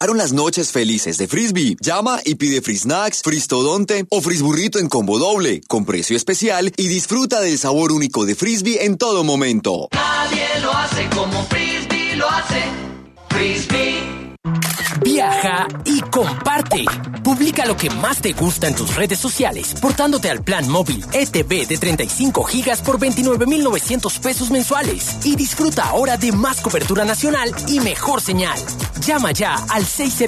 Llegaron las noches felices de Frisbee. Llama y pide Free Snacks, Fristodonte o Frisburrito en combo doble, con precio especial y disfruta del sabor único de Frisbee en todo momento. Nadie lo hace como Frisbee lo hace. Frisbee. Viaja y comparte. Publica lo que más te gusta en tus redes sociales, portándote al plan móvil ETV de 35 gigas por 29,900 pesos mensuales. Y disfruta ahora de más cobertura nacional y mejor señal. Llama ya al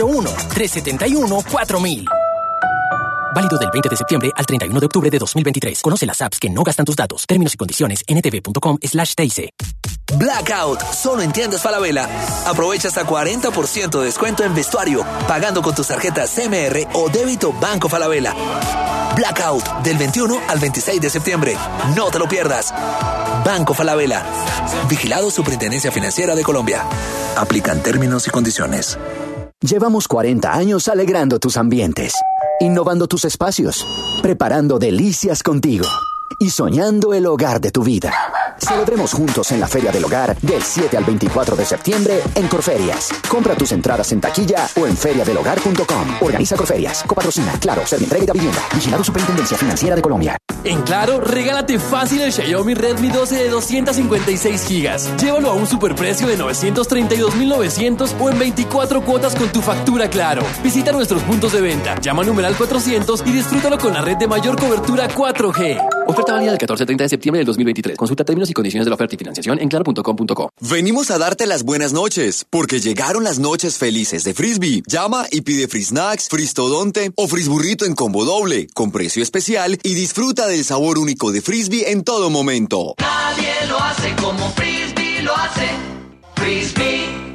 601-371-4000. Válido del 20 de septiembre al 31 de octubre de 2023. Conoce las apps que no gastan tus datos. Términos y condiciones ntv.com/TIC. Blackout, solo en tiendas Falabella. Aprovecha hasta 40% de descuento en vestuario, pagando con tus tarjetas CMR o débito Banco Falabella. Blackout, del 21 al 26 de septiembre. No te lo pierdas. Banco Falabella. Vigilado Superintendencia Financiera de Colombia. Aplican términos y condiciones. Llevamos 40 años alegrando tus ambientes, innovando tus espacios, preparando delicias contigo y soñando el hogar de tu vida. Celebremos juntos en la Feria del Hogar del 7 al 24 de septiembre en Corferias. Compra tus entradas en taquilla o en feriadelhogar.com. Organiza Corferias. Copatrocina. Claro, Servientrega y Davivienda. Vigilado Superintendencia Financiera de Colombia. En Claro, regálate fácil el Xiaomi Redmi 12 de 256 gigas. Llévalo a un superprecio de 932,900 o en 24 cuotas con tu factura Claro. Visita nuestros puntos de venta. Llama al numeral 400 y disfrútalo con la red de mayor cobertura 4G. Oferta válida del 14 al 30 de septiembre del 2023. Consulta términos y condiciones de la oferta y financiación en claro.com.co. Venimos a darte las buenas noches, porque llegaron las noches felices de Frisbee. Llama y pide Free Snacks, Fristodonte o Frisburrito en combo doble, con precio especial y disfruta del sabor único de Frisbee en todo momento. Nadie lo hace como Frisbee lo hace. Frisbee.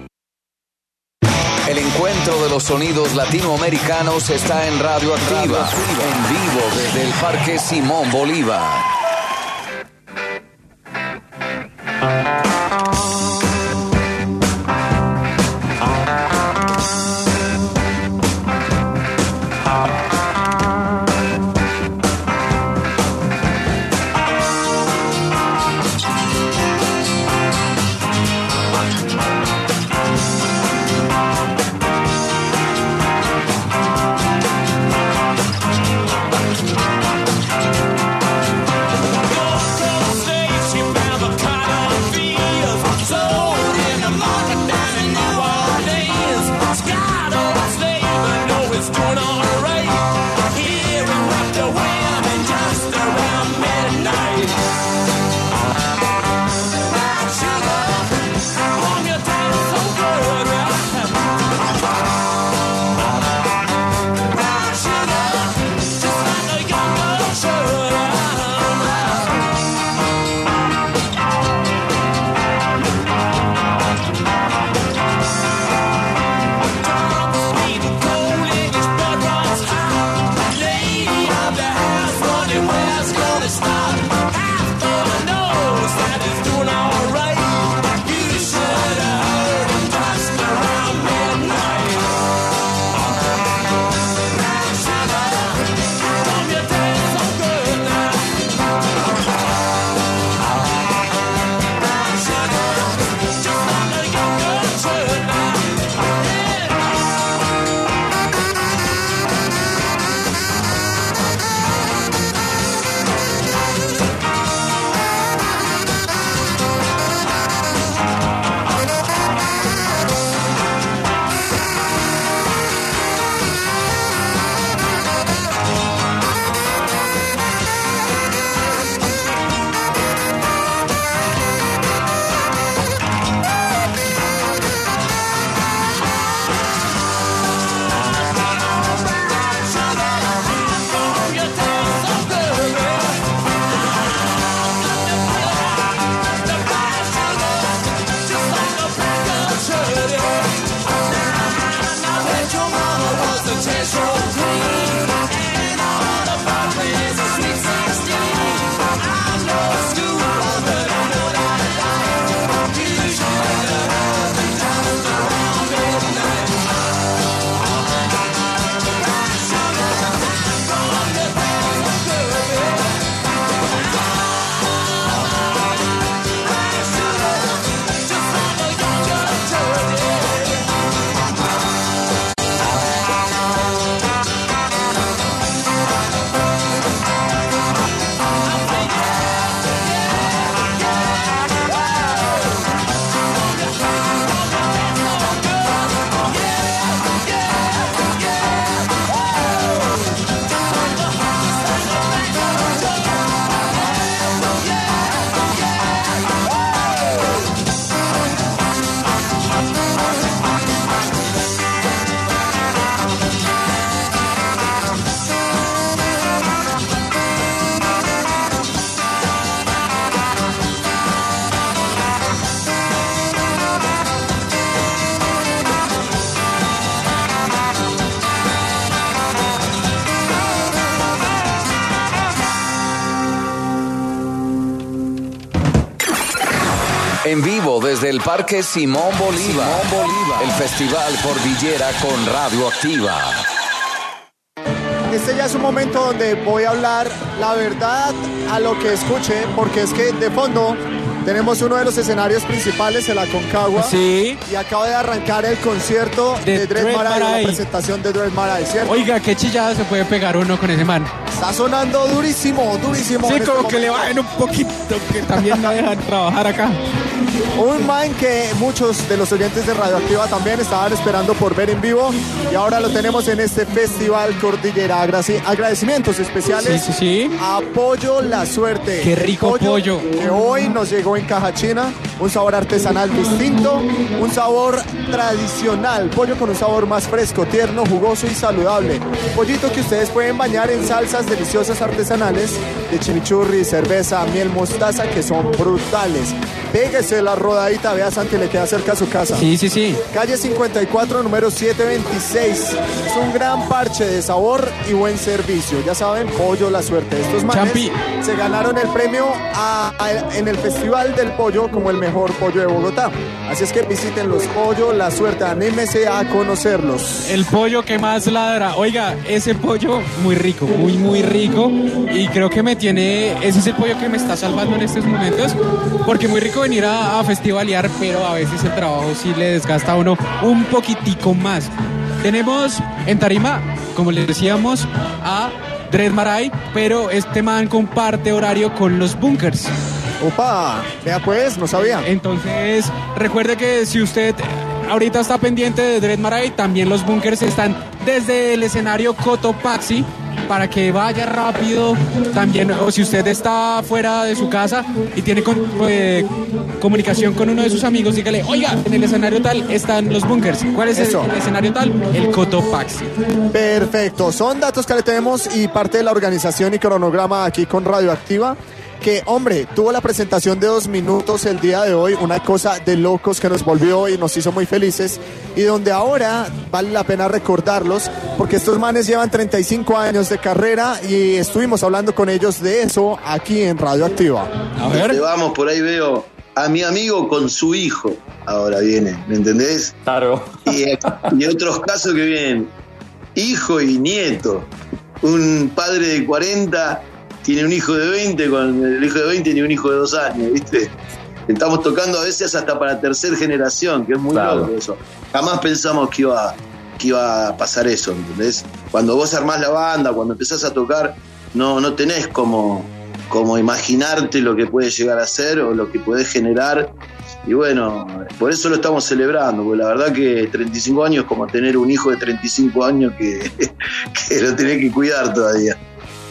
El encuentro de los sonidos latinoamericanos está en Radio Activa, en vivo desde el Parque Simón Bolívar. She found the kind of feeling desde el Parque Simón Bolívar. El Festival Cordillera con Radioactiva. Este ya es un momento donde voy a hablar la verdad a lo que escuche, porque es que de fondo tenemos uno de los escenarios principales en la Concagua. Sí. Y acaba de arrancar el concierto de Dread Marai, la presentación de Dread Marai, ¿cierto? Oiga, qué chillada se puede pegar uno con ese man. Está sonando durísimo, durísimo. Sí, como que le bajen un poquito, que también no dejan trabajar acá. Un man que muchos de los oyentes de Radioactiva también estaban esperando por ver en vivo, y ahora lo tenemos en este Festival Cordillera. Agradecimientos especiales a Pollo La Suerte. Qué rico pollo. Que hoy nos llegó en caja china, un sabor artesanal distinto, un sabor tradicional, pollo con un sabor más fresco, tierno, jugoso y saludable. Pollito que ustedes pueden bañar en salsas deliciosas artesanales de chimichurri, cerveza, miel, mostaza, que son brutales. Pégese la rodadita, vea, Santi, le queda cerca a su casa. Sí. Calle 54, número 726. Es un gran parche de sabor y buen servicio. Ya saben, Pollo La Suerte. Estos manes Champi se ganaron el premio en el Festival del Pollo como el mejor pollo de Bogotá. Así es que visiten los Pollo La Suerte, anímese a conocerlos. El pollo que más ladra. Oiga, ese pollo muy rico, muy rico. Y creo que ese es el pollo que me está salvando en estos momentos, porque muy rico venir a festivalear, pero a veces el trabajo sí le desgasta a uno un poquitico más. Tenemos en tarima, como les decíamos, a Dread Marai, pero este man comparte horario con los Bunkers. Opa, vea pues, no sabía. Entonces, recuerde que si usted ahorita está pendiente de Dread Marai, también los Bunkers están desde el escenario Cotopaxi, para que vaya rápido también, o si usted está fuera de su casa y tiene comunicación con uno de sus amigos, dígale, oiga, en el escenario tal están los Bunkers. ¿Cuál es el escenario tal? El Cotopaxi. Perfecto, son datos que le tenemos y parte de la organización y cronograma aquí con Radioactiva, que, hombre, tuvo la presentación de 2 minutos el día de hoy, una cosa de locos que nos volvió y nos hizo muy felices, y donde ahora vale la pena recordarlos, porque estos manes llevan 35 años de carrera y estuvimos hablando con ellos de eso aquí en Radioactiva. A ver. Vamos, por ahí veo a mi amigo con su hijo, ahora viene, ¿me entendés? Claro. Y otros casos que vienen, hijo y nieto, un padre de 40... tiene un hijo de 20, con el hijo de 20 tiene un hijo de 2 años, ¿viste? Estamos tocando a veces hasta para tercera generación, que es muy loco eso. Jamás pensamos que iba a pasar eso, ¿entendés? Cuando vos armás la banda, cuando empezás a tocar, no tenés como imaginarte lo que puede llegar a ser o lo que podés generar. Y bueno, por eso lo estamos celebrando, porque la verdad que 35 años es como tener un hijo de 35 años que lo tenés que cuidar todavía.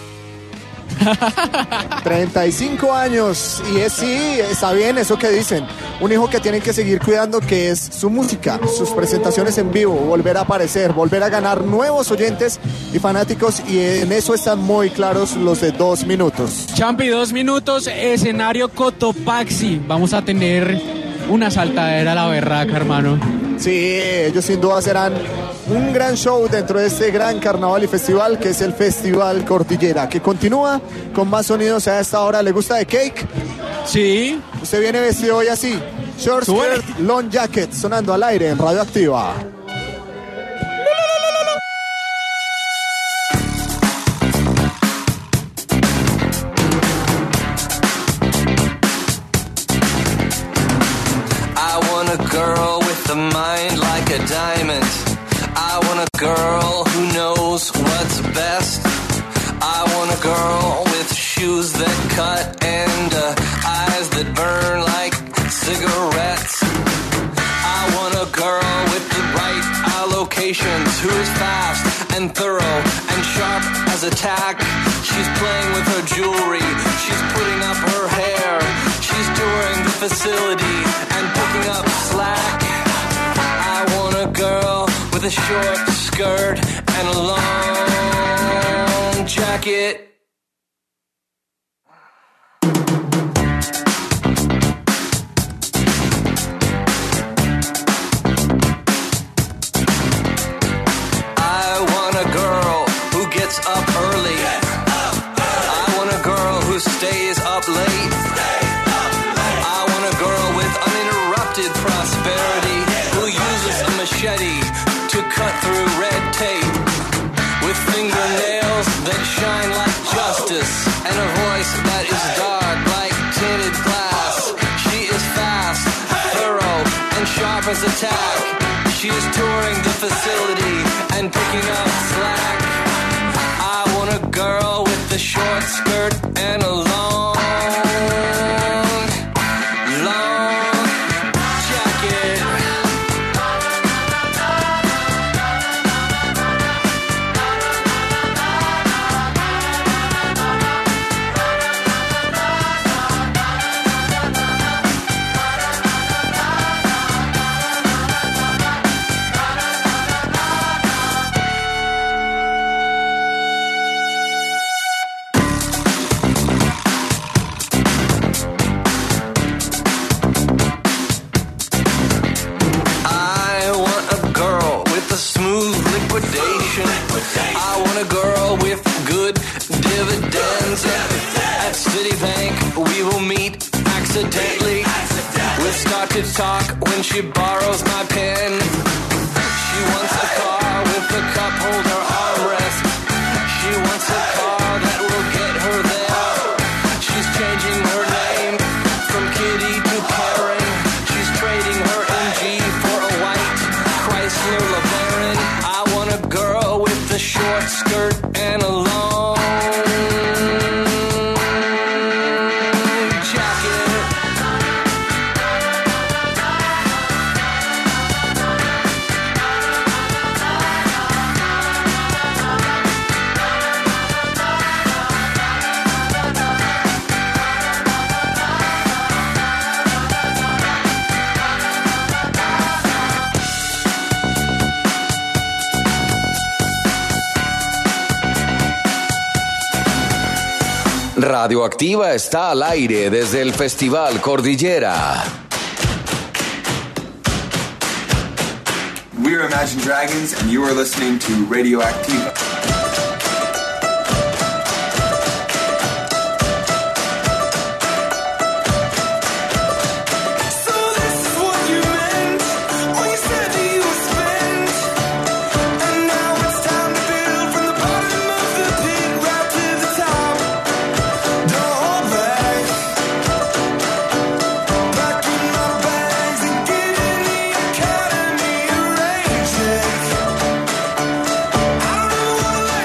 35 años, y sí, está bien eso que dicen, un hijo que tienen que seguir cuidando, que es su música, sus presentaciones en vivo, volver a aparecer, volver a ganar nuevos oyentes y fanáticos, y en eso están muy claros los de 2 minutos. Champi, 2 minutos, escenario Cotopaxi, vamos a tener una saltadera a la berraca, hermano. Sí, ellos sin duda serán un gran show dentro de este gran carnaval y festival que es el Festival Cordillera, que continúa con más sonidos a esta hora. ¿Le gusta de Cake? Sí. Usted viene vestido hoy así, short skirt, long jacket, sonando al aire en Radioactiva. Girl with a mind like a diamond. I want a girl who knows what's best. I want a girl with shoes that cut and eyes that burn like cigarettes. I want a girl with the right allocations, who is fast and thorough and sharp as a tack. She's playing with her jewelry, she's putting up her hair, she's touring the facility and picking up slack. I want a girl with a short skirt and a long jacket. I want a girl who gets up early. I want a girl who stays up late. I want a girl with uninterrupted attack. She is touring the facility and picking up slack. I want a girl with a short skirt and a long jacket. I want a girl with good dividends. At Citibank, we will meet accidentally. We'll start to talk when she borrows my pen. She wants a car with a cup holder armrest. She wants a car that will get her there. She's changing her name from Kitty to Karen. She's trading her MG for a white Chrysler LeBaron. I want a girl with a short skirt and a long jacket. Radioactiva está al aire desde el Festival Cordillera. We're Imagine Dragons and you are listening to Radioactiva. I don't know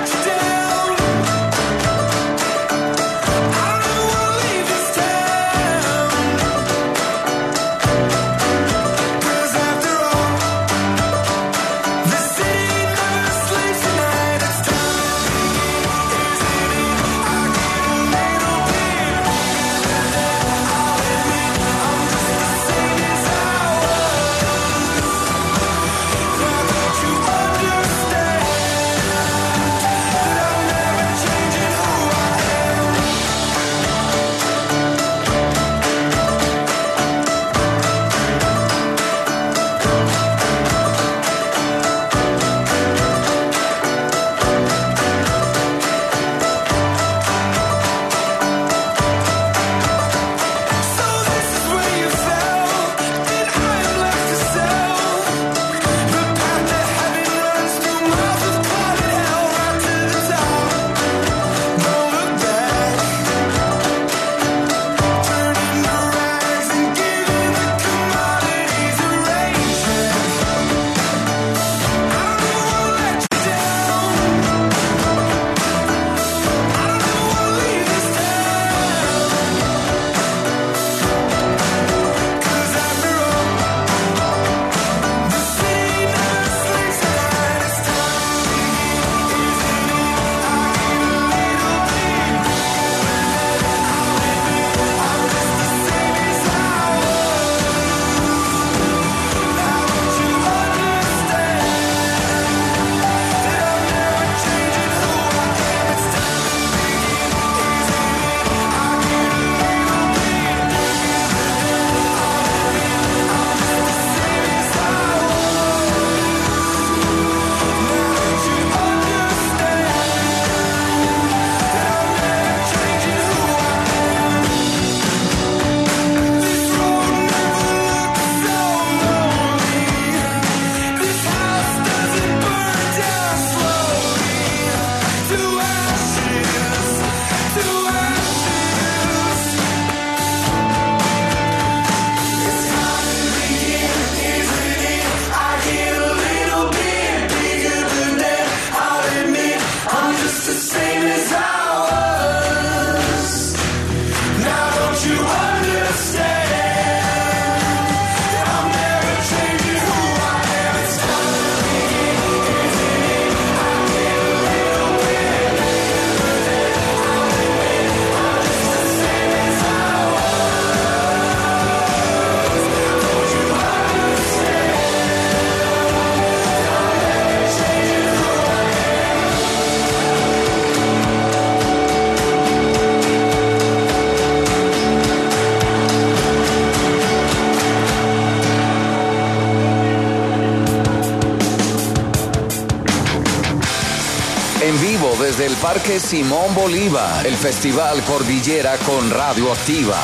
En vivo desde el Parque Simón Bolívar, el Festival Cordillera con Radioactiva.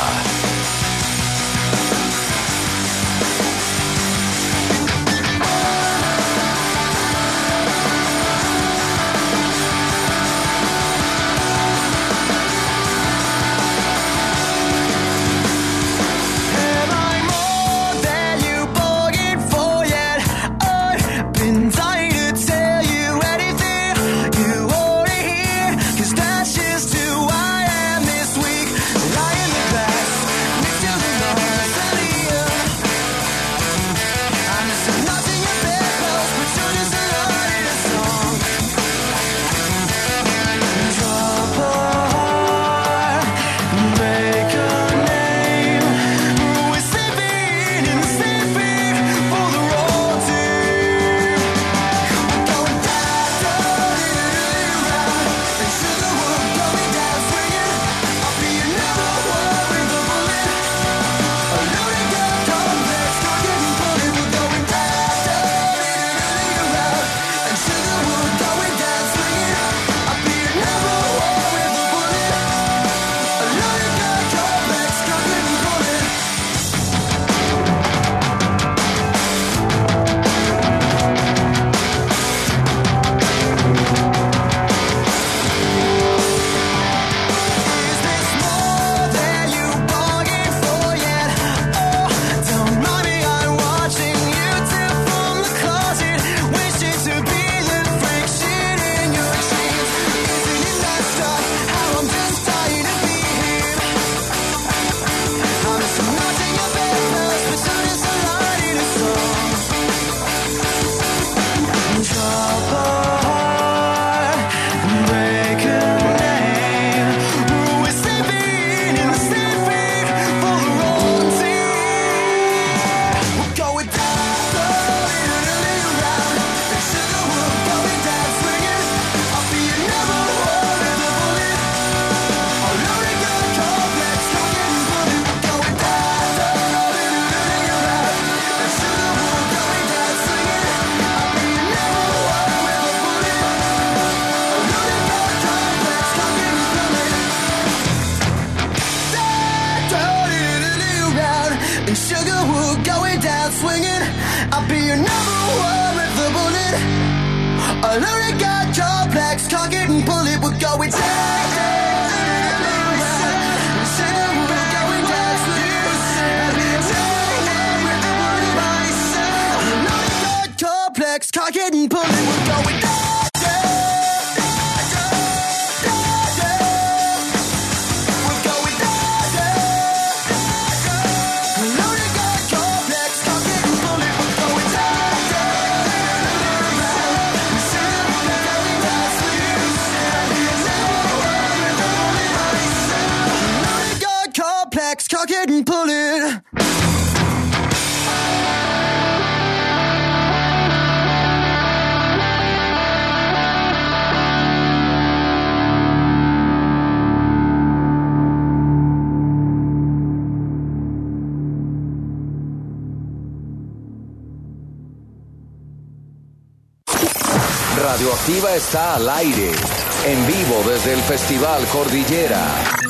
Radioactiva está al aire, en vivo desde el Festival Cordillera.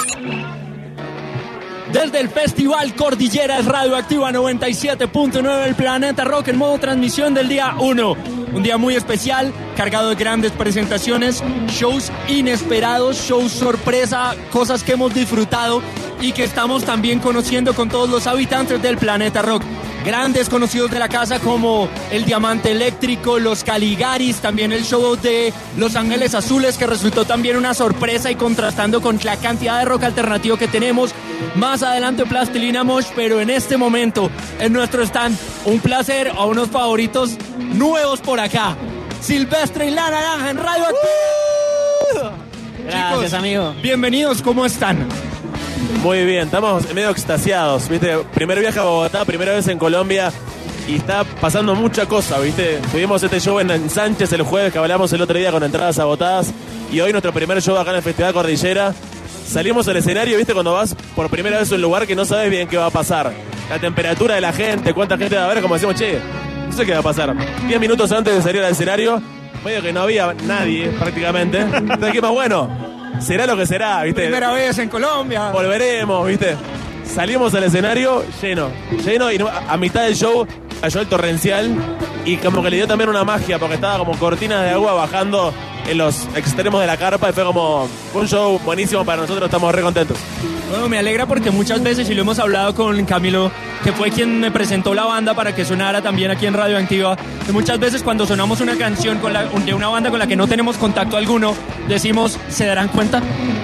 Desde el Festival Cordillera es Radioactiva 97.9 el Planeta Rock en modo transmisión del día 1. Un día muy especial, cargado de grandes presentaciones, shows inesperados, shows sorpresa, cosas que hemos disfrutado y que estamos también conociendo con todos los habitantes del Planeta Rock. Grandes conocidos de la casa como el Diamante Eléctrico, los Caligaris, también el show de Los Ángeles Azules que resultó también una sorpresa y contrastando con la cantidad de rock alternativo que tenemos. Más adelante Plastilina Mosh, pero en este momento en nuestro stand un placer a unos favoritos nuevos por acá. Silvestre y La Naranja en Radio Activa. Gracias, Chicos, amigo. Bienvenidos, ¿cómo están? Muy bien, estamos medio extasiados, ¿viste? Primer viaje a Bogotá, primera vez en Colombia y está pasando mucha cosa, ¿viste? Tuvimos este show en Sánchez el jueves que hablamos el otro día con entradas agotadas y hoy nuestro primer show acá en el Festival Cordillera. Salimos al escenario, ¿viste? Cuando vas por primera vez a un lugar que no sabes bien qué va a pasar. La temperatura de la gente, cuánta gente va a ver, como decimos, che, no sé qué va a pasar. 10 minutos antes de salir al escenario, medio que no había nadie prácticamente. Entonces dijimos, bueno, será lo que será, ¿viste? Primera vez en Colombia. Volveremos, ¿viste? Salimos al escenario lleno y a mitad del show cayó el torrencial y como que le dio también una magia porque estaba como cortinas de agua bajando en los extremos de la carpa y fue un show buenísimo para nosotros, estamos re contentos. Bueno, me alegra porque muchas veces, y lo hemos hablado con Camilo, que fue quien me presentó la banda para que sonara también aquí en Radioactiva, que muchas veces cuando sonamos una canción de una banda con la que no tenemos contacto alguno, decimos, ¿se darán cuenta?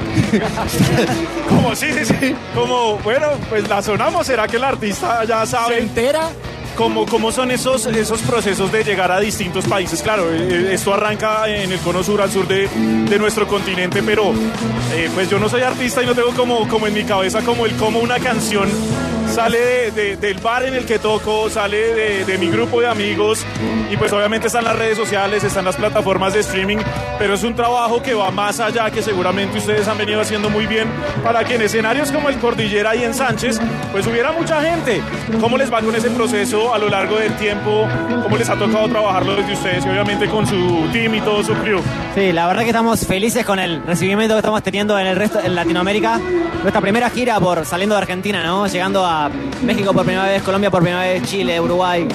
Como sí. Como, bueno, pues la sonamos, ¿será que el artista ya sabe? ¿Se entera? ¿Cómo son esos procesos de llegar a distintos países? Claro, esto arranca en el cono sur, al sur de nuestro continente, pero pues yo no soy artista y no tengo como en mi cabeza cómo una canción sale del bar en el que toco, sale de mi grupo de amigos y pues obviamente están las redes sociales, están las plataformas de streaming, pero es un trabajo que va más allá, que seguramente ustedes han venido haciendo muy bien para que en escenarios como el Cordillera y en Sánchez pues hubiera mucha gente. ¿Cómo les va con ese proceso a lo largo del tiempo? ¿Cómo les ha tocado trabajarlo desde ustedes y obviamente con su team y todo su crew? Sí, la verdad que estamos felices con el recibimiento que estamos teniendo en el resto en Latinoamérica. Nuestra primera gira saliendo de Argentina, ¿no? Llegando a México por primera vez, Colombia por primera vez, Chile, Uruguay.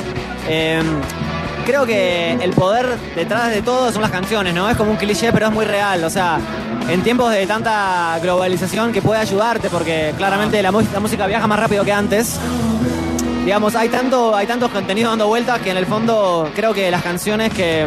Creo que el poder detrás de todo son las canciones, ¿no? Es como un cliché, pero es muy real. O sea, en tiempos de tanta globalización que puede ayudarte, porque claramente la música viaja más rápido que antes. Digamos, hay tantos contenidos dando vueltas que en el fondo creo que las canciones que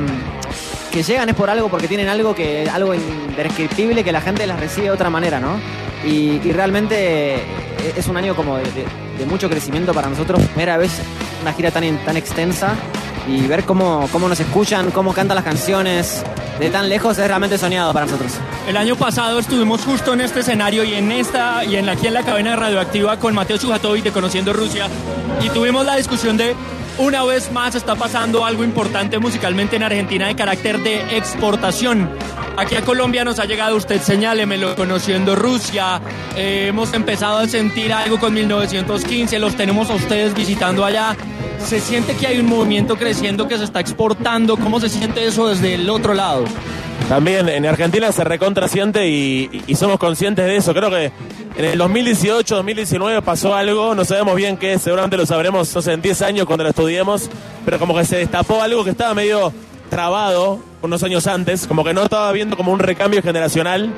llegan es por algo, porque tienen algo indescriptible que la gente las recibe de otra manera, ¿no? Y realmente es un año como de mucho crecimiento para nosotros. Primera vez una gira tan extensa y ver cómo nos escuchan, cómo cantan las canciones de tan lejos es realmente soñado para nosotros. El año pasado estuvimos justo en este escenario y aquí en la cabina de Radioactiva con Mateo Sujatovic de Conociendo Rusia y tuvimos la discusión de una vez más está pasando algo importante musicalmente en Argentina de carácter de exportación. Aquí a Colombia nos ha llegado, usted señálemelo, Conociendo Rusia, hemos empezado a sentir algo con 1915, los tenemos a ustedes visitando allá. ¿Se siente que hay un movimiento creciendo que se está exportando? ¿Cómo se siente eso desde el otro lado? También en Argentina se recontrasiente y somos conscientes de eso. Creo que en el 2018, 2019 pasó algo, no sabemos bien qué, seguramente lo sabremos, no sé, en 10 años cuando lo estudiemos, pero como que se destapó algo que estaba medio trabado unos años antes, como que no estaba viendo como un recambio generacional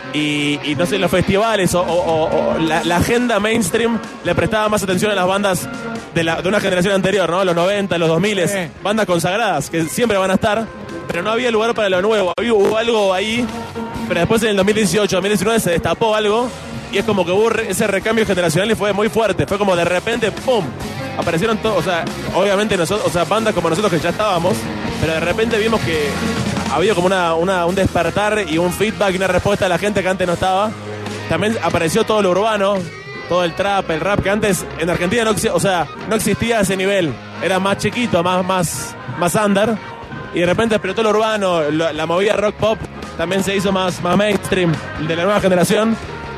y no sé, los festivales o la agenda mainstream le prestaba más atención a las bandas de una generación anterior, ¿no? Los 90, los 2000, bandas consagradas que siempre van a estar, pero no había lugar para lo nuevo, hubo algo ahí, pero después en el 2018, 2019 se destapó algo y es como que hubo ese recambio generacional y fue muy fuerte, fue como de repente, ¡pum!, aparecieron todos, o sea, obviamente nosotros, o sea, bandas como nosotros que ya estábamos, pero de repente vimos que había como un despertar y un feedback y una respuesta de la gente que antes no estaba. También apareció todo lo urbano, todo el trap, el rap, que antes en Argentina no existía a ese nivel. Era más chiquito, más under. Y de repente explotó lo urbano, la movida rock pop también se hizo más mainstream, de la nueva generación.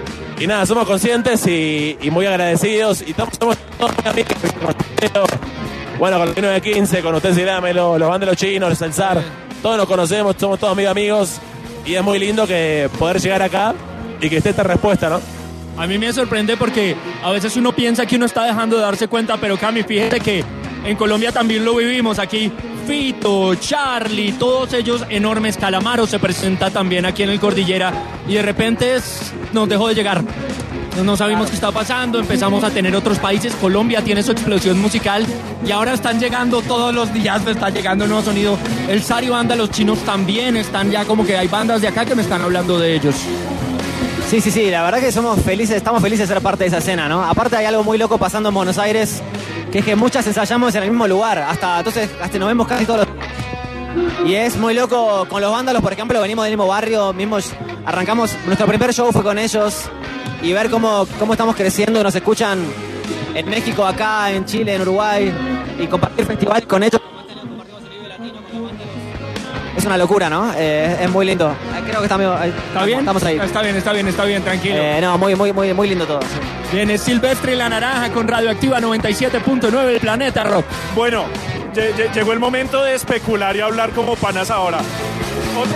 Y nada, somos conscientes y muy agradecidos. Y somos todos amigos. Bueno, con el 1915, con usted Cirámelo, los bandos de los chinos, el zar. Todos nos conocemos, somos todos amigos. Y es muy lindo que poder llegar acá y que esté esta respuesta, ¿no? A mí me sorprende porque a veces uno piensa que uno está dejando de darse cuenta, pero Cami, fíjate que en Colombia también lo vivimos. Aquí Fito, Charlie, todos ellos enormes. Calamaro se presenta también aquí en el Cordillera y de repente nos dejó de llegar. No sabíamos qué está pasando, empezamos a tener otros países. Colombia tiene su explosión musical y ahora están llegando todos los días, está llegando un nuevo sonido. El Sari Banda, los chinos también están ya, como que hay bandas de acá que me están hablando de ellos. Sí, la verdad que estamos felices de ser parte de esa escena, ¿no? Aparte hay algo muy loco pasando en Buenos Aires, que es que muchas ensayamos en el mismo lugar, entonces nos vemos casi todos los... Y es muy loco con los vándalos, por ejemplo, venimos del mismo barrio, arrancamos, nuestro primer show fue con ellos, y ver cómo estamos creciendo, nos escuchan en México, acá, en Chile, en Uruguay, y compartir festival con ellos. Es una locura, ¿no? Es muy lindo. Creo que ¿Está bien? Estamos ahí. Está bien, tranquilo. No, muy lindo todo. Sí. Viene Silvestre y La Naranja con Radioactiva 97.9, el Planeta Rock. Bueno, llegó el momento de especular y hablar como panas ahora. Otro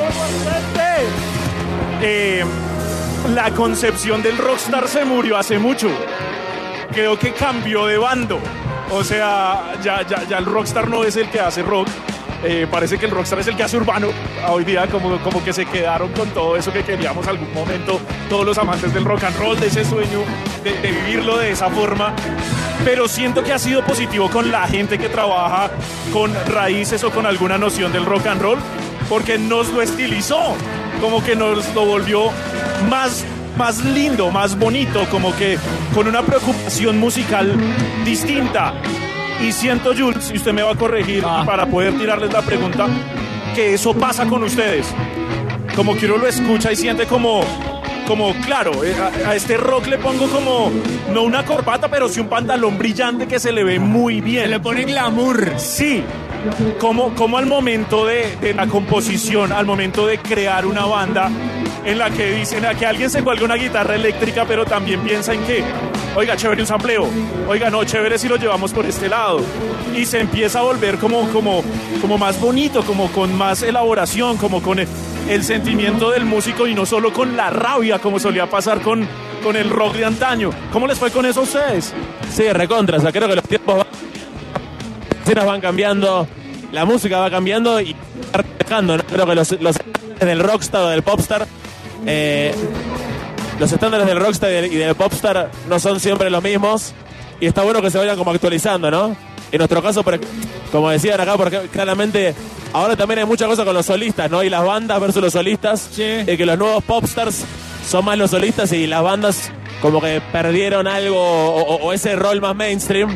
la concepción del rockstar se murió hace mucho. Creo que cambió de bando. O sea, ya el rockstar no es el que hace rock. Parece que el rockstar es el que hace urbano. Hoy día como que se quedaron con todo eso que queríamos algún momento todos los amantes del rock and roll, de ese sueño de vivirlo de esa forma. Pero siento que ha sido positivo con la gente que trabaja con raíces o con alguna noción del rock and roll, porque nos lo estilizó, como que nos lo volvió más lindo, más bonito, como que con una preocupación musical distinta. Y siento, Jules, y usted me va a corregir para poder tirarles la pregunta, que eso pasa con ustedes. Como que uno lo escucha y siente como claro, a este rock le pongo como, no una corbata, pero sí un pantalón brillante que se le ve muy bien. Se le pone glamour. Sí, como al momento de la composición, al momento de crear una banda en la que dicen a que alguien se cuelga una guitarra eléctrica, pero también piensa en que, oiga, chévere un sampleo, oiga, no, chévere si lo llevamos por este lado. Y se empieza a volver como más bonito, como con más elaboración, como con el sentimiento del músico y no solo con la rabia, como solía pasar con el rock de antaño. ¿Cómo les fue con eso a ustedes? Sí, recontra, o sea, creo que los tiempos van cambiando, la música va cambiando y va reflejando, ¿no? Creo que los del rockstar o del popstar, los estándares del rockstar y del popstar no son siempre los mismos y está bueno que se vayan como actualizando, ¿no? En nuestro caso, como decían acá, porque claramente ahora también hay mucha cosa con los solistas, ¿no? Y las bandas versus los solistas, sí. Que los nuevos popstars son más los solistas y las bandas como que perdieron algo o ese rol más mainstream.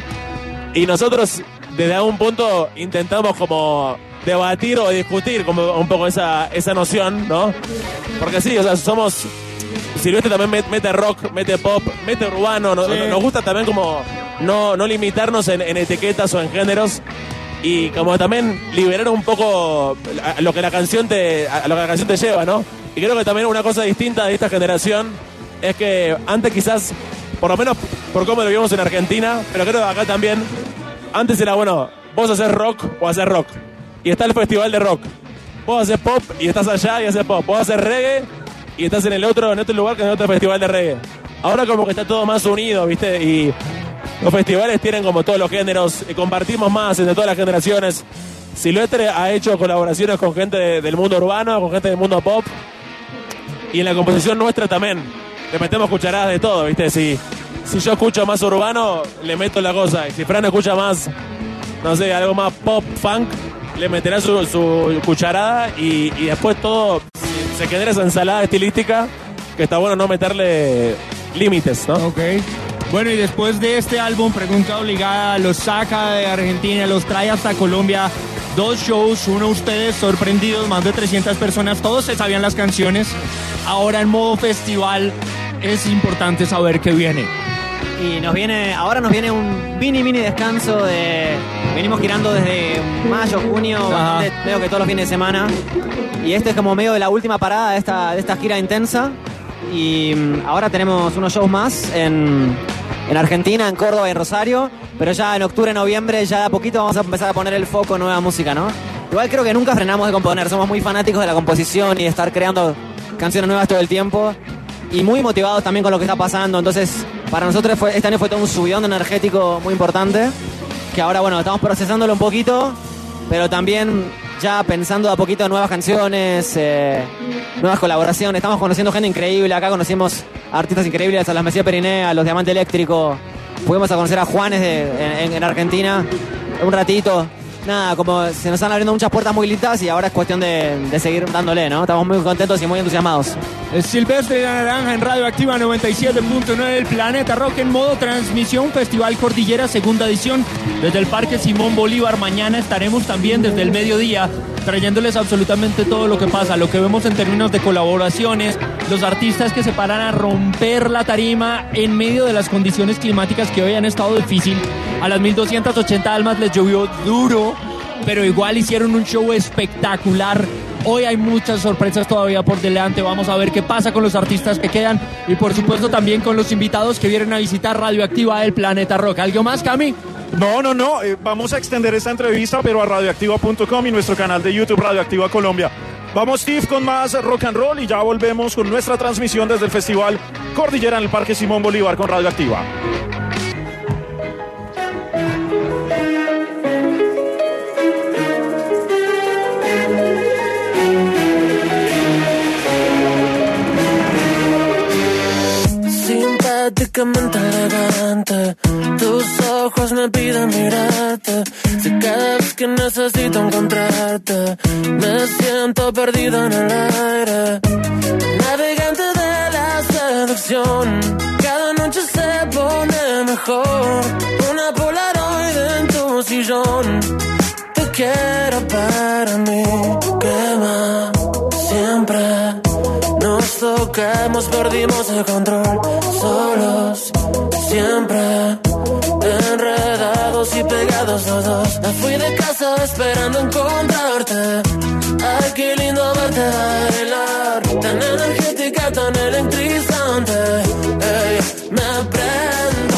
Y nosotros desde algún punto intentamos como debatir o discutir como un poco esa noción, ¿no? Porque sí, o sea, somos... Silvestre también mete rock, mete pop, mete urbano, sí. Nos gusta también como no limitarnos en etiquetas o en géneros y como también liberar un poco a lo que la canción te lleva, ¿no? Y creo que también una cosa distinta de esta generación es que antes quizás, por lo menos por cómo lo vivimos en Argentina, pero creo que acá también, antes era bueno, vos haces rock o haces rock. Y está el festival de rock. Vos haces pop y estás allá y haces pop. Vos haces reggae y estás en otro lugar que en otro festival de reggae. Ahora como que está todo más unido, ¿viste? Y los festivales tienen como todos los géneros y compartimos más entre todas las generaciones. Silvestre ha hecho colaboraciones con gente del mundo urbano, con gente del mundo pop. Y en la composición nuestra también le metemos cucharadas de todo, ¿viste? Si yo escucho más urbano, le meto la cosa. Y si Fran escucha más, no sé, algo más pop, funk, le meterá su cucharada y después todo se genera esa ensalada estilística que está bueno no meterle límites, ¿no? Ok. Bueno, y después de este álbum, pregunta obligada, los saca de Argentina, los trae hasta Colombia. 2 shows, uno ustedes sorprendidos, más de 300 personas, todos se sabían las canciones. Ahora en modo festival es importante saber qué viene. Y ahora nos viene un mini descanso venimos girando desde mayo, junio, bastante, medio que todos los fines de semana. Y este es como medio de la última parada de esta gira intensa. Y ahora tenemos unos shows más en Argentina, en Córdoba y en Rosario. Pero ya en octubre, noviembre, ya de a poquito vamos a empezar a poner el foco en nueva música, ¿no? Igual creo que nunca frenamos de componer. Somos muy fanáticos de la composición y de estar creando canciones nuevas todo el tiempo. Y muy motivados también con lo que está pasando. Entonces, para nosotros este año fue todo un subidón energético muy importante. Que ahora, bueno, estamos procesándolo un poquito. Pero también ya pensando de a poquito en nuevas canciones, nuevas colaboraciones. Estamos conociendo gente increíble. Acá conocimos a artistas increíbles, a las Messier Periné, a los Diamante Eléctrico. Fuimos a conocer a Juanes en Argentina un ratito. Nada, como se nos están abriendo muchas puertas muy lindas y ahora es cuestión de seguir dándole, ¿no? Estamos muy contentos y muy entusiasmados. Silvestre de la Naranja en Radio Activa 97.9 del Planeta Rock en modo transmisión, Festival Cordillera, segunda edición, desde el Parque Simón Bolívar. Mañana estaremos también desde el mediodía trayéndoles absolutamente todo lo que pasa, lo que vemos en términos de colaboraciones, los artistas que se paran a romper la tarima en medio de las condiciones climáticas que hoy han estado difícil. A las 1280 almas les llovió duro, pero igual hicieron un show espectacular. Hoy hay muchas sorpresas todavía por delante. Vamos a ver qué pasa con los artistas que quedan y por supuesto también con los invitados que vienen a visitar Radio Activa del Planeta Rock. ¿Algo más, Cami? No, vamos a extender esta entrevista, pero a radioactiva.com y nuestro canal de YouTube Radioactiva Colombia. Vamos, Steve, con más rock and roll y ya volvemos con nuestra transmisión desde el Festival Cordillera en el Parque Simón Bolívar con Radioactiva. Simpáticamente elegante, tus ojos me piden mirarte. Si cada vez que necesito encontrarte, me siento perdido en el aire. Navegante de la seducción, cada noche se pone mejor. Una Polaroid en tu sillón, te quiero para mí. Quema siempre. Nos tocamos, perdimos el control. Solos, siempre enredados y pegados los dos. Me fui de casa esperando encontrarte. Ay, qué lindo verte bailar, tan energética, tan electrizante. Ey, me prendo.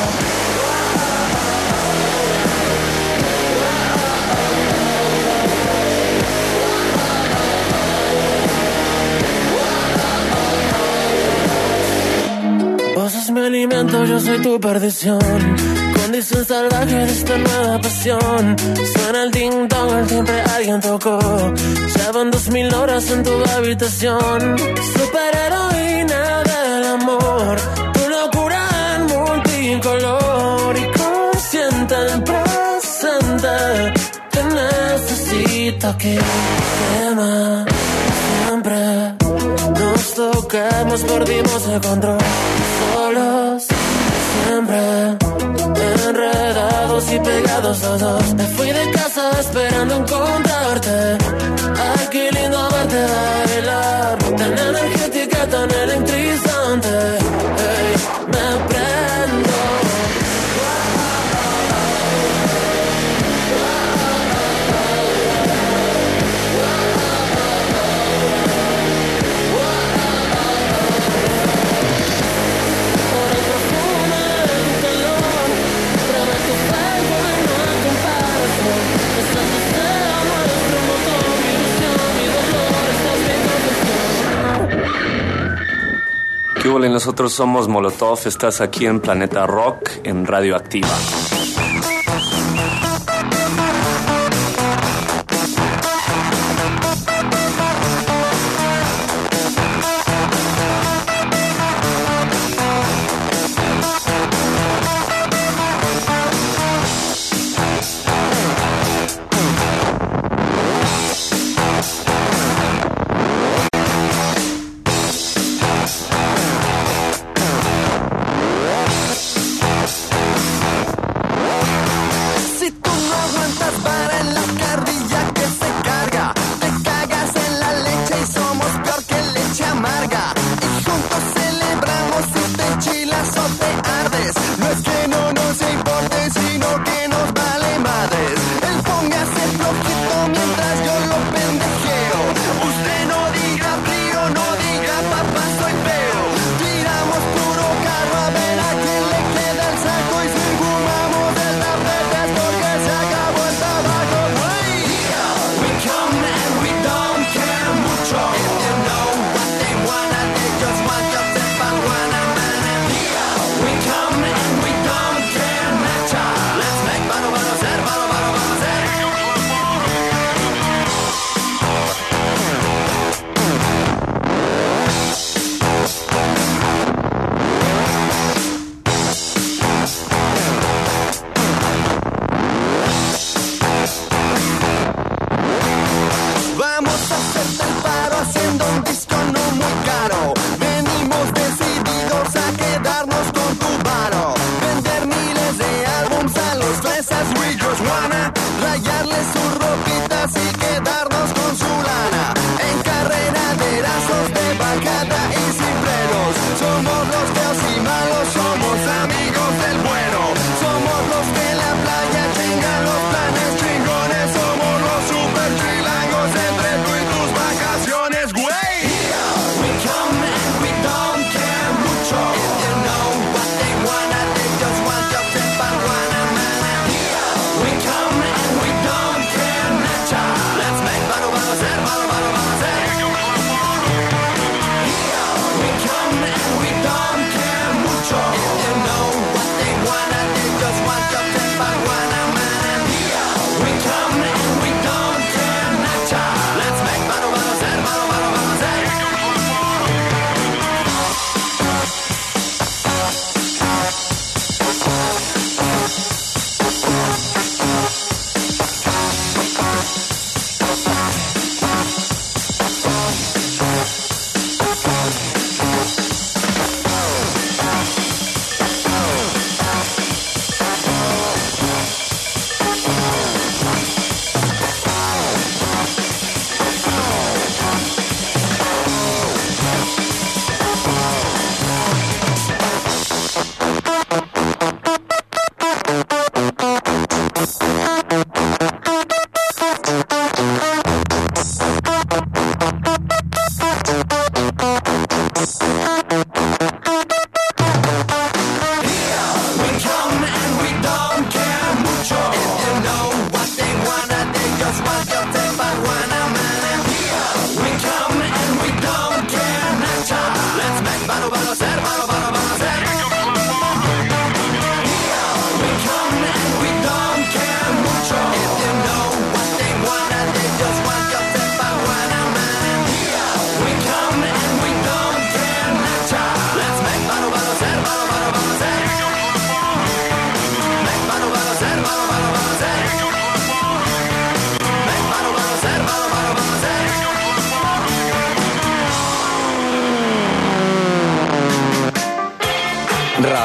Vos sos mi alimento, yo soy tu perdición. Condición salvaje de esta nueva pasión. Suena el ding dong, el timbre alguien tocó. Ya van 2000 horas en tu habitación. Superheroína del amor, tu locura en multicolor. Y consciente del presente, te necesito aquí. Quema siempre. Nos tocamos, perdimos el control. Solos, siempre enredados y pegados los dos. Me fui de casa esperando encontrarte. Ay, qué lindo verte bailar, tan energética, tan electrizante. Hey, me prendo. ¿Qué hubo? Nosotros somos Molotov, estás aquí en Planeta Rock, en Radioactiva.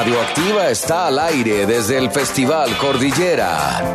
Radioactiva está al aire desde el Festival Cordillera.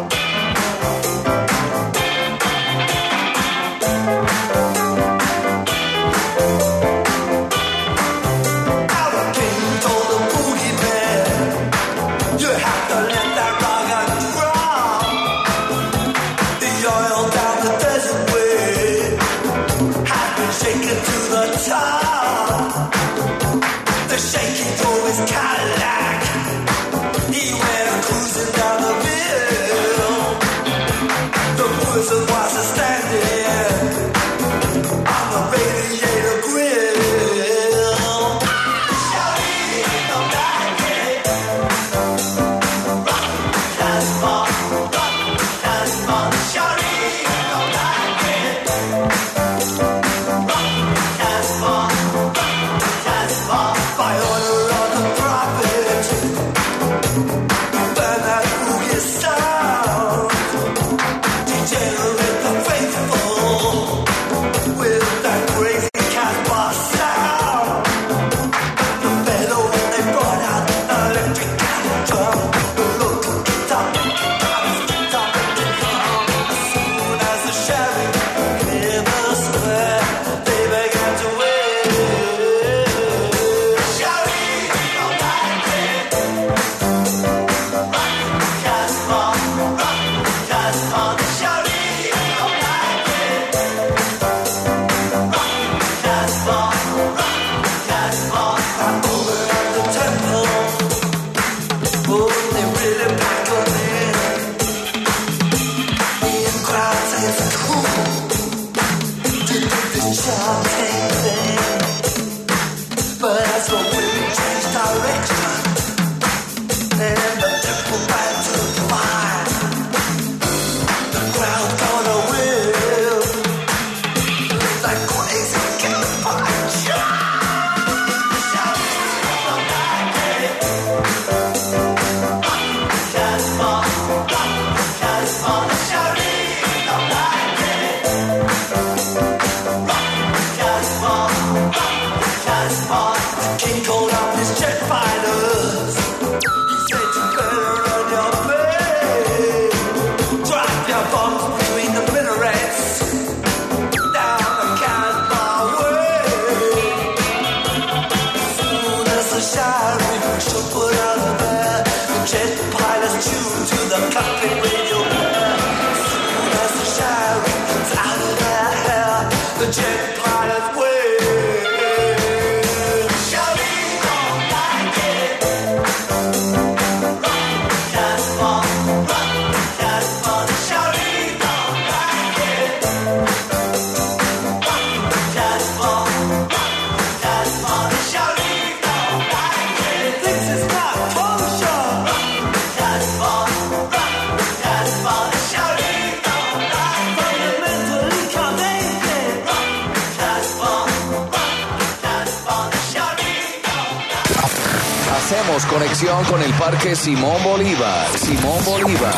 Hacemos conexión con el Parque Simón Bolívar. Simón Bolívar.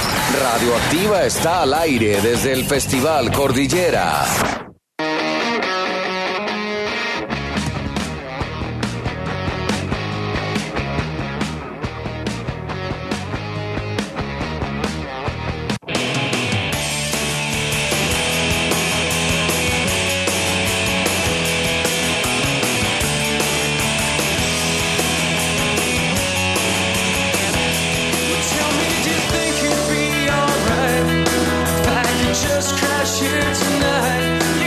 Radioactiva está al aire desde el Festival Cordillera. Just crash here tonight.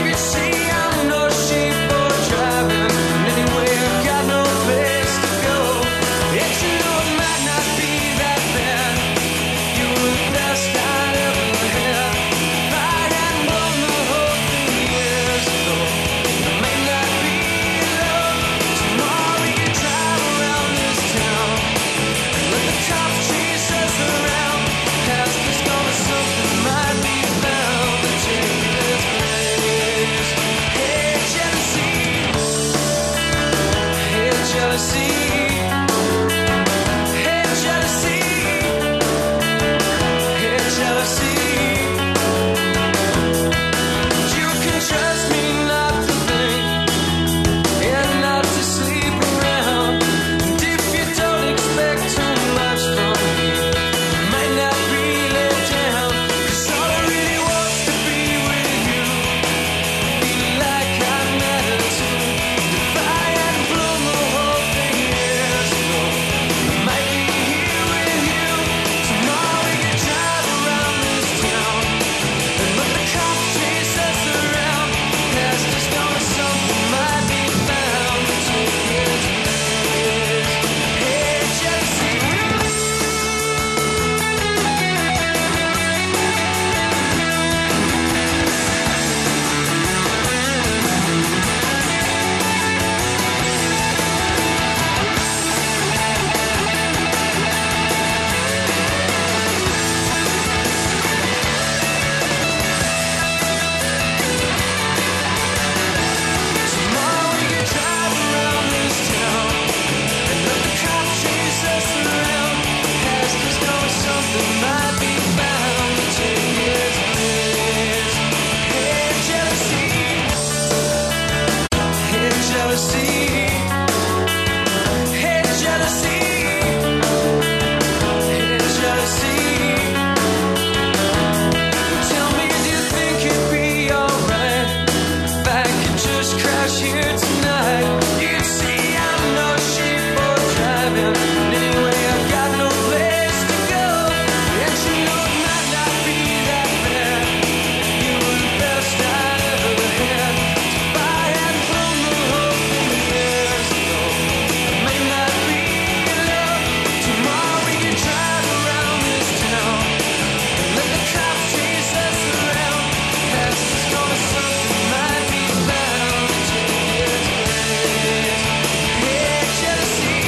was here tonight, you'd see I'm no shape for driving. Anyway, I've got no place to go, and you know it might not be that bad. You were the best I'd ever had. If I hadn't thrown the hope in the years ago, it may not be enough. Tomorrow we can drive around this town and let the cops chase us around. Past is gonna something might be bound to take its place. Hey, jealousy.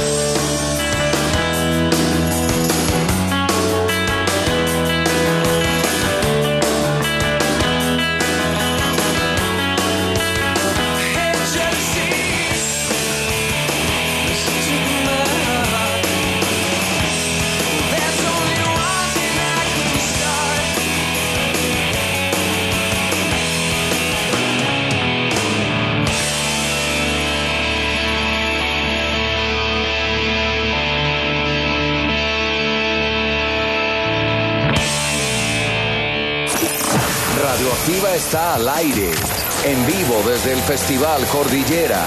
Hey, jealousy. Listen to my heart. There's only one thing I can start. Radioactiva está al aire, en vivo desde el Festival Cordillera.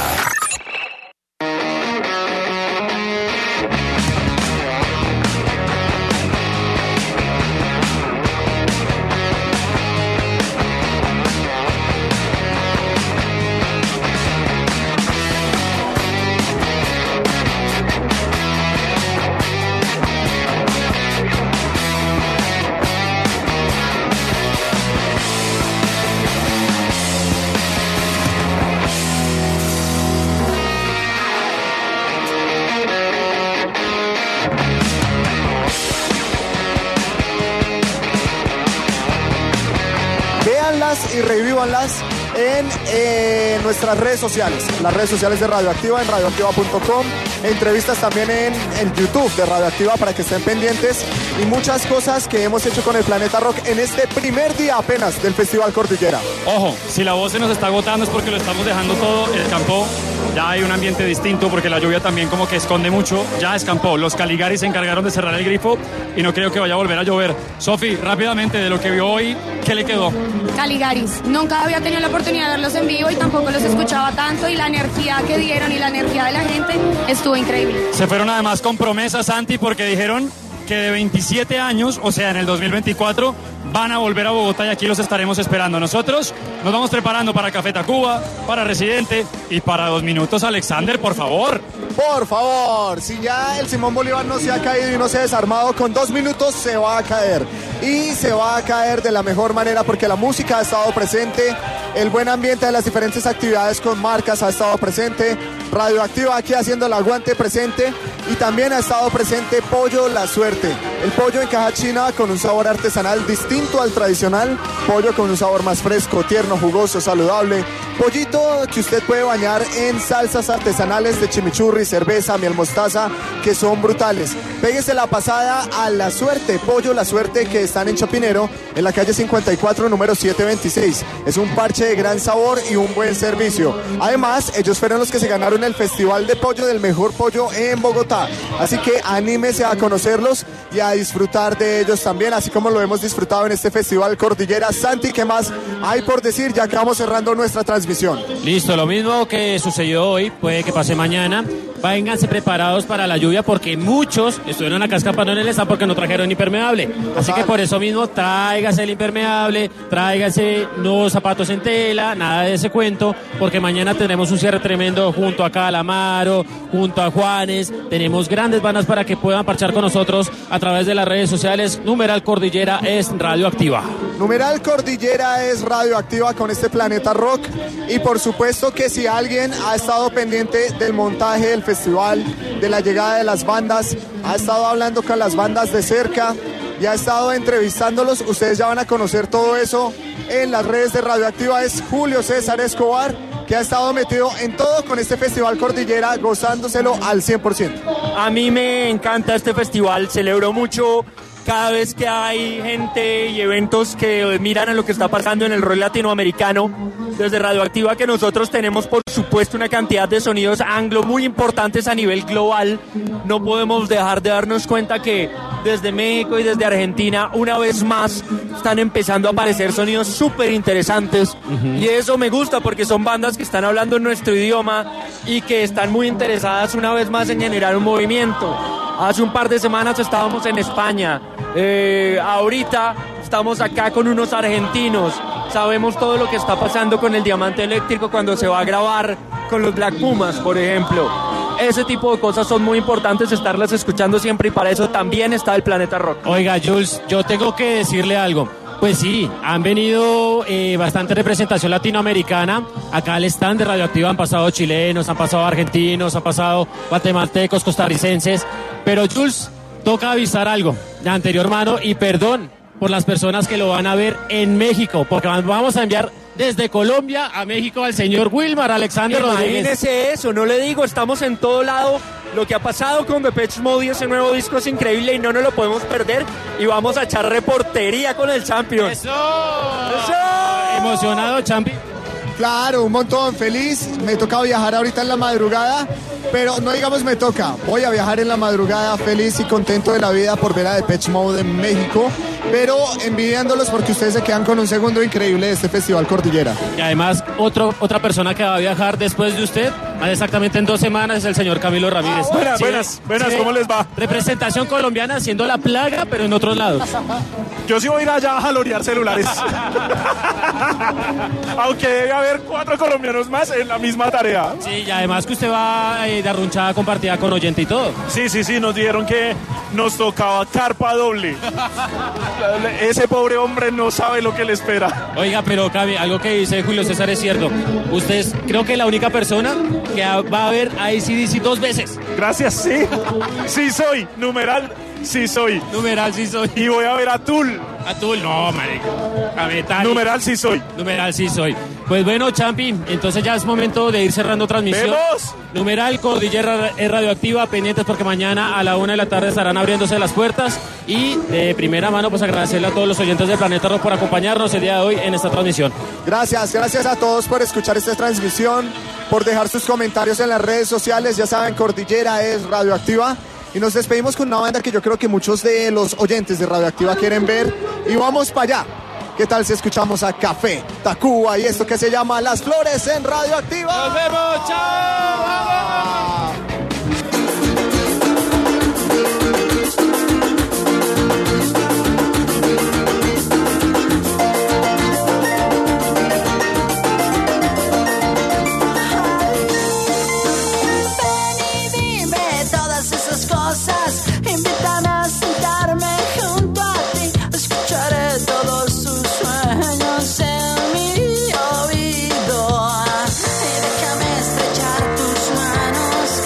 Véanlas y revívanlas en nuestras redes sociales, las redes sociales de Radioactiva, en radioactiva.com, entrevistas también en el YouTube de Radioactiva para que estén pendientes, y muchas cosas que hemos hecho con el Planeta Rock en este primer día apenas del Festival Cordillera. Ojo, si la voz se nos está agotando es porque lo estamos dejando todo, escampó. Ya hay un ambiente distinto porque la lluvia también como que esconde mucho. Ya escampó. Los Caligaris se encargaron de cerrar el grifo y no creo que vaya a volver a llover. Sofi, rápidamente, de lo que vio hoy, ¿qué le quedó? Caligaris. Nunca había tenido la oportunidad de verlos en vivo y tampoco los escuchaba tanto, y la energía que dieron y la energía de la gente estuvo increíble. Se fueron además con promesas, Santi, porque dijeron que de 27 años, o sea, en el 2024, van a volver a Bogotá y aquí los estaremos esperando. Nosotros nos vamos preparando para Café Tacuba, para Residente y para 2 minutos. Alexander, por favor. Por favor, si ya el Simón Bolívar no se ha caído y no se ha desarmado, con 2 minutos se va a caer. Y se va a caer de la mejor manera porque la música ha estado presente, el buen ambiente de las diferentes actividades con marcas ha estado presente, Radioactiva aquí haciendo el aguante presente, y también ha estado presente Pollo La Suerte. El pollo en caja china con un sabor artesanal distinto al tradicional, pollo con un sabor más fresco, tierno, jugoso, saludable, pollito que usted puede bañar en salsas artesanales de chimichurri, cerveza, miel mostaza, que son brutales. Péguese la pasada a La Suerte, Pollo La Suerte, que están en Chapinero, en la calle 54, número 726. Es un parche de gran sabor y un buen servicio. Además, ellos fueron los que se ganaron el Festival de Pollo del Mejor Pollo en Bogotá. Así que anímese a conocerlos y a disfrutar de ellos también, así como lo hemos disfrutado en este Festival Cordillera. Santi, ¿qué más hay por decir? Ya que vamos cerrando nuestra transmisión. Listo, lo mismo que sucedió hoy, puede que pase mañana. Vénganse preparados para la lluvia porque muchos estuvieron acá escapando en el stand porque no trajeron impermeable. Así que por eso mismo tráigase el impermeable, tráigase nuevos zapatos en tela, nada de ese cuento, porque mañana tendremos un cierre tremendo junto a Calamaro, junto a Juanes. Tenemos grandes bandas para que puedan parchar con nosotros a través de las redes sociales. Numeral Cordillera es Radioactiva. Numeral Cordillera es Radioactiva con este Planeta Rock. Y por supuesto que si alguien ha estado pendiente del montaje del festival, de la llegada de las bandas, ha estado hablando con las bandas de cerca y ha estado entrevistándolos, ustedes ya van a conocer todo eso en las redes de Radioactiva. Es Julio César Escobar, que ha estado metido en todo con este Festival Cordillera, gozándoselo al 100%. A mí me encanta este festival, celebro mucho cada vez que hay gente y eventos que miran a lo que está pasando en el rol latinoamericano. desde Radioactiva que nosotros tenemos, por supuesto, una cantidad de sonidos anglo muy importantes a nivel global. No podemos dejar de darnos cuenta que desde México y desde Argentina, una vez más, están empezando a aparecer sonidos súper interesantes. Y eso me gusta porque son bandas que están hablando en nuestro idioma y que están muy interesadas una vez más en generar un movimiento. Hace un par de semanas estábamos en España. Ahorita estamos acá con unos argentinos. Sabemos todo lo que está pasando con el Diamante Eléctrico cuando se va a grabar con los Black Pumas, por ejemplo. Ese tipo de cosas son muy importantes estarlas escuchando siempre y para eso también está el Planeta Rock. Oiga, Jules, yo tengo que decirle algo. Pues sí, han venido bastante representación latinoamericana. Acá al stand de Radioactiva han pasado chilenos, han pasado argentinos, han pasado guatemaltecos, costarricenses. Pero Jules, toca avisar algo de anterior mano y perdón por las personas que lo van a ver en México, porque vamos a enviar desde Colombia a México al señor Wilmar Alexander Rodríguez. Imagínese eso, no le digo, estamos en todo lado. Lo que ha pasado con Depeche Mode y ese nuevo disco es increíble y no nos lo podemos perder. Y vamos a echar reportería con el Champion. ¡Eso! ¿Emocionado, Champion? Claro, un montón, feliz. Me toca viajar ahorita en la madrugada, pero no digamos me toca. Voy a viajar en la madrugada feliz y contento de la vida por ver a Depeche Mode en México, pero envidiándolos porque ustedes se quedan con un segundo increíble de este Festival Cordillera. Y además, otra persona que va a viajar después de usted, más exactamente en 2 semanas, es el señor Camilo Ramírez. Buenas, ¿cómo les va? Representación colombiana siendo la plaga, pero en otros lados. Yo sí voy a ir allá a jalonear celulares. Aunque debe haber 4 colombianos más en la misma tarea. Sí, y además que usted va de arrunchada compartida con oyente y todo. Sí, nos dijeron que nos tocaba carpa doble. Ese pobre hombre no sabe lo que le espera. Oiga, pero Cami, algo que dice Julio César es cierto. Usted es, creo que la única persona que va a ver a AC/DC 2 veces. Gracias, sí. Sí soy, numeral, sí soy. Numeral, sí soy. Y voy a ver a Tool. A Tool, no, marico. Numeral, sí soy. Numeral, sí soy. Pues bueno, Champi, entonces ya es momento de ir cerrando transmisión. ¡Vemos! Numeral, Cordillera es Radioactiva, pendientes porque mañana a la 1 de la tarde estarán abriéndose las puertas. Y de primera mano, pues agradecerle a todos los oyentes del Planeta Rock por acompañarnos el día de hoy en esta transmisión. Gracias a todos por escuchar esta transmisión, por dejar sus comentarios en las redes sociales. Ya saben, Cordillera es Radioactiva. Y nos despedimos con una banda que yo creo que muchos de los oyentes de Radioactiva quieren ver. Y vamos para allá. ¿Qué tal si escuchamos a Café Tacuba y esto que se llama Las Flores en Radioactiva? ¡Nos vemos! ¡Chao! ¡Vamos! Invítame a sentarme junto a ti, escucharé todos tus sueños en mi oído y déjame estrechar tus manos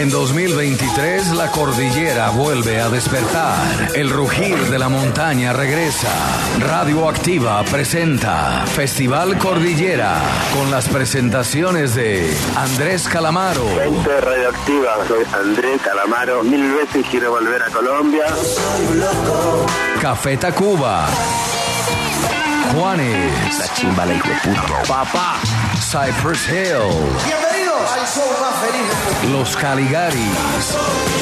En 2023 la cordillera vuelve a despertar. El rugir de la montaña regresa. Radioactiva presenta Festival Cordillera con las presentaciones de Andrés Calamaro. Gente Radioactiva, soy Andrés Calamaro. 1000 veces quiero volver a Colombia. Café Tacuba. Juanes. La chimba, la hijo de puta. Papá. Cypress Hill. Bienvenidos al show más feliz. Los Caligaris.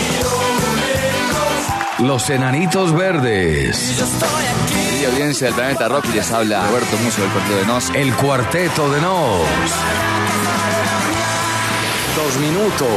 Los Enanitos Verdes. Querida audiencia del Planeta Rock, les habla Roberto Musso del Cuarteto de Nos. El Cuarteto de Nos. 2 minutos.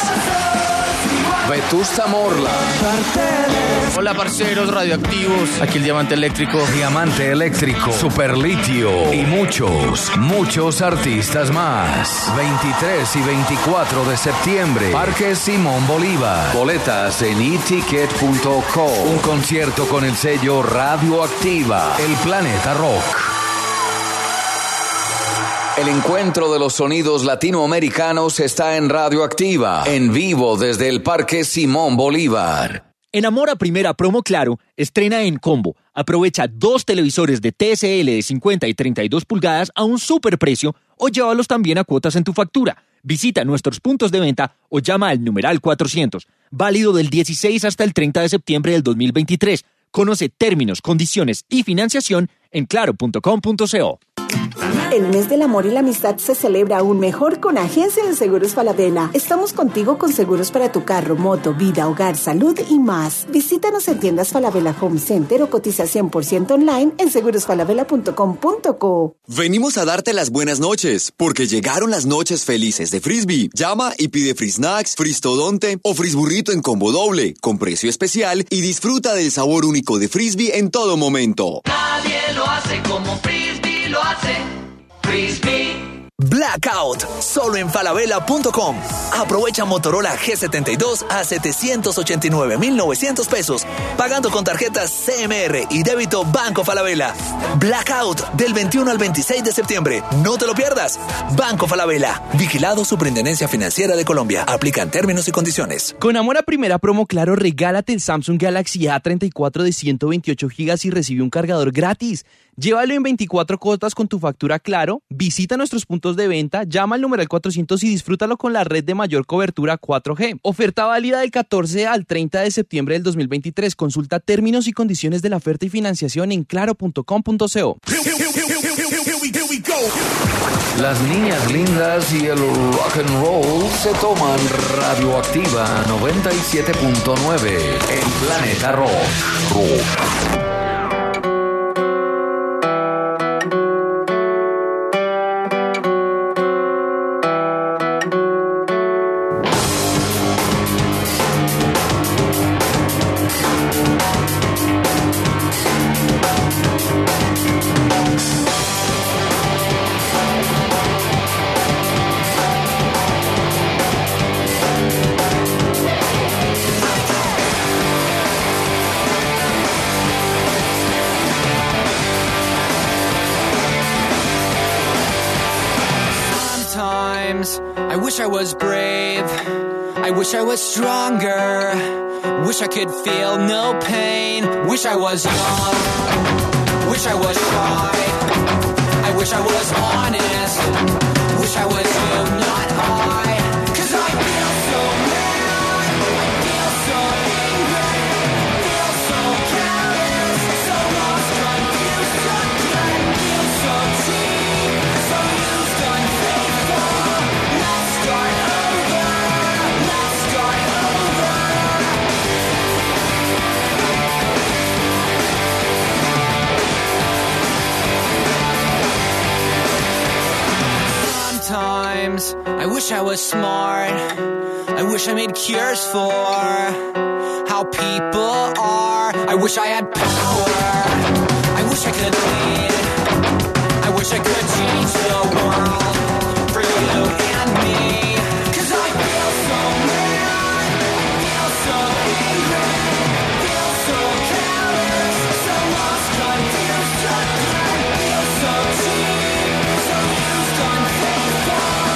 Vetusta Morla. Hola parceros radioactivos, aquí el Diamante Eléctrico. Diamante Eléctrico, Superlitio y muchos artistas más. 23 y 24 de septiembre, Parque Simón Bolívar. Boletas en eticket.co. Un concierto con el sello Radioactiva, el Planeta Rock. El encuentro de los sonidos latinoamericanos está en Radioactiva, en vivo desde el Parque Simón Bolívar. En Amor a Primera Promo Claro, estrena en combo. Aprovecha 2 televisores de TSL de 50 y 32 pulgadas a un superprecio o llévalos también a cuotas en tu factura. Visita nuestros puntos de venta o llama al numeral 400. Válido del 16 hasta el 30 de septiembre del 2023. Conoce términos, condiciones y financiación en claro.com.co. El mes del amor y la amistad se celebra aún mejor con Agencia de Seguros Falabella. Estamos contigo con seguros para tu carro, moto, vida, hogar, salud y más. Visítanos en tiendas Falabella Home Center o cotiza 100% online en segurosfalabella.com.co. Venimos a darte las buenas noches, porque llegaron las noches felices de Frisbee. Llama y pide Free Snacks, Fristodonte o Frisburrito en combo doble, con precio especial y disfruta del sabor único de Frisbee en todo momento. Nadie lo hace como Frisbee lo hace. Frisbee. Blackout, solo en falabella.com. Aprovecha Motorola G72 a 789,900 pesos, pagando con tarjetas CMR y débito Banco Falabella. Blackout, del 21 al 26 de septiembre. No te lo pierdas. Banco Falabella, vigilado Superintendencia Financiera de Colombia. Aplican términos y condiciones. Con Amor a Primera Promo Claro, regálate el Samsung Galaxy A34 de 128 GB y recibe un cargador gratis. Llévalo en 24 cuotas con tu factura Claro, visita nuestros puntos de venta, llama al numeral 400 y disfrútalo con la red de mayor cobertura 4G. Oferta válida del 14 al 30 de septiembre del 2023. Consulta términos y condiciones de la oferta y financiación en claro.com.co. Las niñas lindas y el rock and roll se toman Radioactiva 97.9, el Planeta Rock. I wish I was brave, I wish I was stronger, wish I could feel no pain, wish I was young, wish I was shy, I wish I was honest, wish I was you, not I, 'cause I feel so mad, I feel so angry, feel so careless, so lost, confused, so dead, feel so cheap, so used, unfaithful. Let's start over. Let's start over. Sometimes I wish I was smart. I wish I made cures for how people are. I wish I had power. I wish I could lead. I wish I could change the world.